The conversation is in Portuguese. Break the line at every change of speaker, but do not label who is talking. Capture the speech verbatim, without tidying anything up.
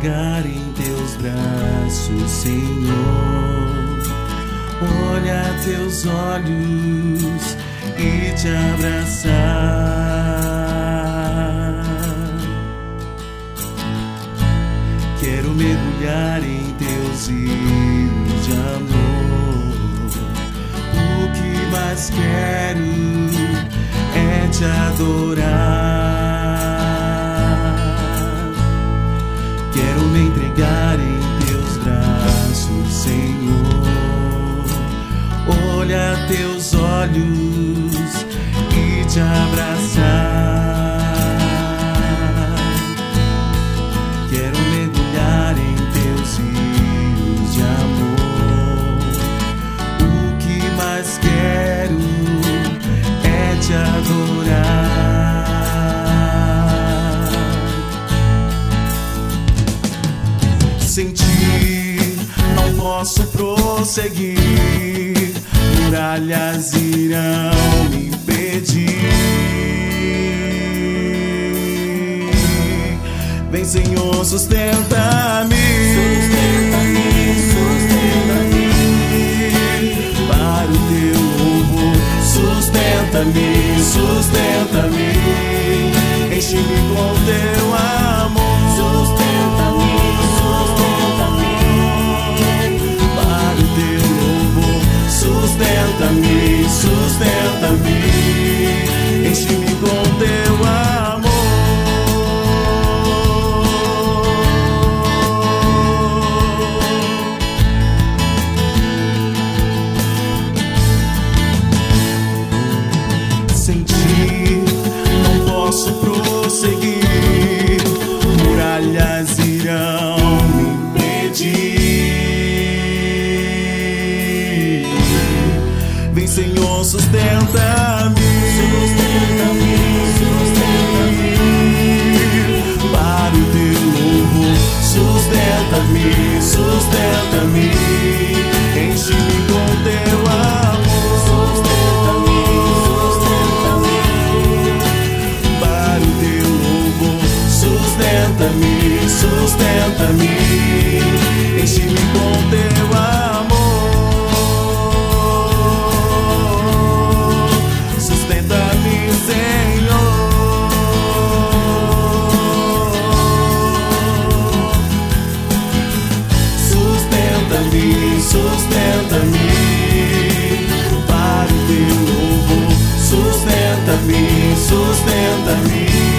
entregar em teus braços, Senhor. Olha teus olhos e te abraçar. Quero mergulhar em teus rios de amor. O que mais quero é te adorar. Quero me entregar em teus braços, Senhor. Olhar teus olhos e te abraçar. Quero mergulhar em teus rios de amor. O que mais quero é te adorar. Sem ti não posso prosseguir, muralhas irão me impedir. Vem, Senhor, sustenta-me,
sustenta-me, sustenta-me
para o teu louvor. Sustenta-me, sustenta-me, enche-me com teu amor.
Sustenta-me, sustenta-me
para o teu louvor. Sustenta-me, sustenta-me, enche-me com teu amor. Sem ti não posso prosseguir, muralhas irão me impedir. Vem, Senhor, sustenta-me,
sustenta-me, sustenta-me
para o teu louvor. Sustenta-me, sustenta-me, enche-me com teu amor.
Sustenta-me, sustenta-me
para o teu louvor. Sustenta-me, sustenta-me, enche-me com teu amor. Sustenta-me, Senhor. Sustenta-me, sustenta-me para o teu louvor. Sustenta-me, sustenta-me.